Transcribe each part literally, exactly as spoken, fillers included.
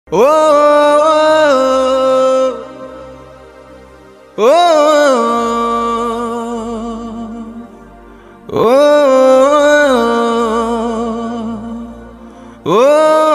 ओ ओ ओ ओ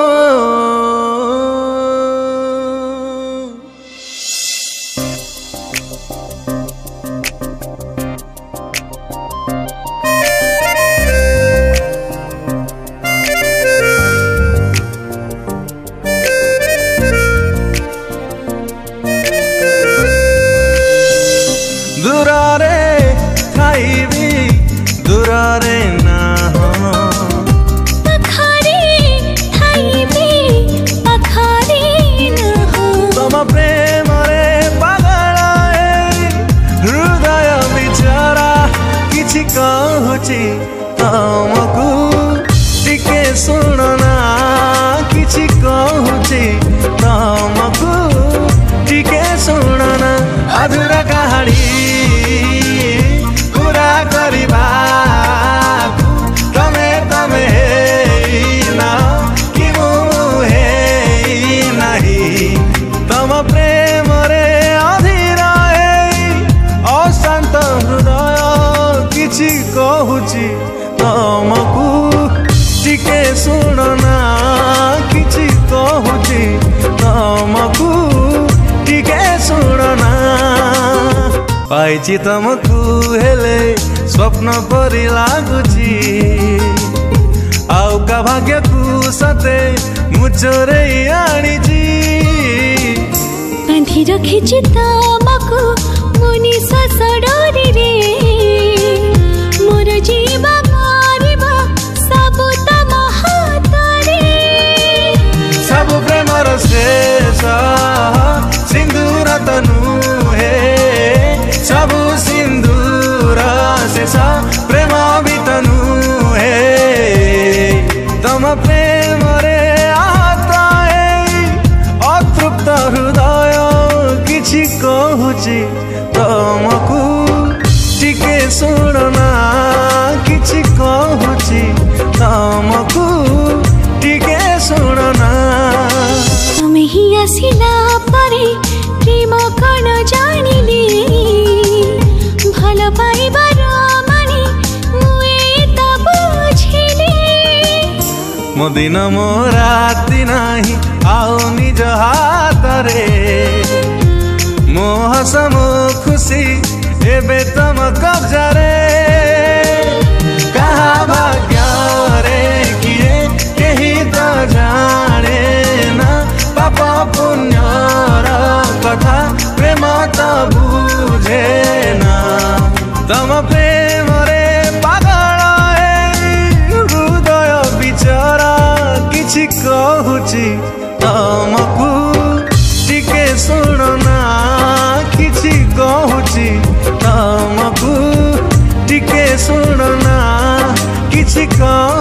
दुरारे थाइबी दुरारे ना हो पखारे थाइबी पखारे ना हो तम प्रेम रे पागलाए हृदय बिचारा किछि कहूची तमकू टिके सुनना किछि कहूची तमकू टिके सुनना अधूरा कहानी पूरा करिबा तमे तमे ना कि मुहे नहीं तम प्रेम रे अधीर अशांत हृदय किछि कहूची तमकू टिके सुनना किछि कहूची तमकू टिके सुनना पाइछि तमकू हेले स्वप्न परी लागुची आउ का भाग्य को सते मुचरे आनीची बांधी रखिछि तमकू मुनि ससडरी रे मोर जीवा मारिबा सब तम हातरे सब प्रेमर शेष सिंदूर तनु हे सब सिंदूर शेष प्रेम भी तनु हे तम प्रेम रे आता है अतृप्त हृदय किछि कहूची तमकू टिके सुनना किछि कहूची तमकू टिके सुनना तुमे ही आसिला परे प्रेम कण जानिले भल पाइबार माने मुए त बुझिले मो दिन मो राति नाही आओ निज हाथ रे मो हस मो खुशी एबे तम कब्जा रे कहा भाग्य रे किए केही तो जाने ना पाप पुण्यर कथा प्रेम तो बुझे ना तम प्रेम रे पागल हृदय बिचारा किछि कहूची तमकू टिके सुनना किछि कहूची तमकू टिके सुनना किछि कह